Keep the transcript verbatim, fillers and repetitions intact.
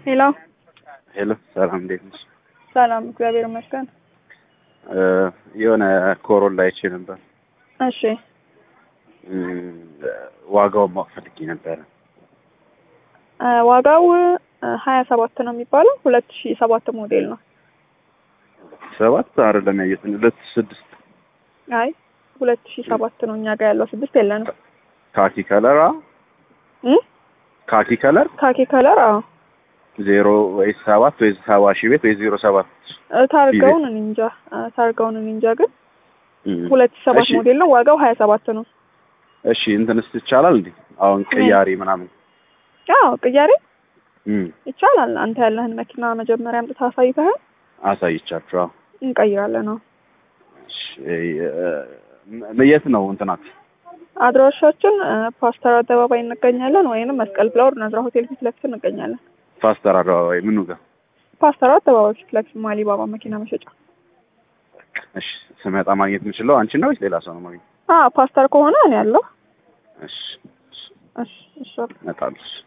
ሄሎ ሄሎ ሰላም እንዴት ነሽ? ሰላም እግዚአብሔር ይመስገን። እ የሆነ ኮሮላ አይቼ ነበር። እሺ ዋጋውን ማወቅ ፈልጌ ነበር። እ ዋጋው ሀያ ሰባት ነው የሚባለው ሁለት ሺህ ሰባት ሞዴል ነው። ሰባት አይደለም ያየሁት ሁለት ሺህ ስድስት አይ ሁለት ሺህ ሰባት ነው እኛ ጋር ያለው ስድስት የለንም። ካኪ ከለር እ ካኪ ከለር ካኪ ከለር አዎ ዜሮ ወይ ሰባት ወይ ሰባ ሺህ ቤት ወይ ዜሮ ሰባት ታርጋውን እንጃ ታርጋውን እንጃ ግን ሁለት ሺህ ሰባት ሞዴል ነው ዋጋው ሀያ ሰባት ነው። እሺ እንትንስ ይቻላል እንዴ አሁን ቅያሪ ምናምን? አዎ ቅያሪ እም ይቻላል። አንተ ያለህን መኪና መጀመሪያ አምጥተህ አሳይተህ አሳይቻችሁ እንቀይራለን ነው። እሺ የት ነው እንትናት? አድራሻችን ፓስተር አደባባይ እንገኛለን ወይንም መስቀል ፍላወር ነዝራ ሆቴል ፊት ለፊት እንገኛለን። ፓስተር አደባባይ ምኑ ጋር? ፓስተር አደባባይ ፊት ለፊት ማሊባባ መኪና መሸጫ። እሺ ስመጣ ማግኘት የምችለው አንቺ ነው ወይስ ሌላ ሰው ነው ማግኘት? አዎ ፓስተር ከሆነ እኔ ያለው። እሺ እሺ እሺ እመጣለሁ።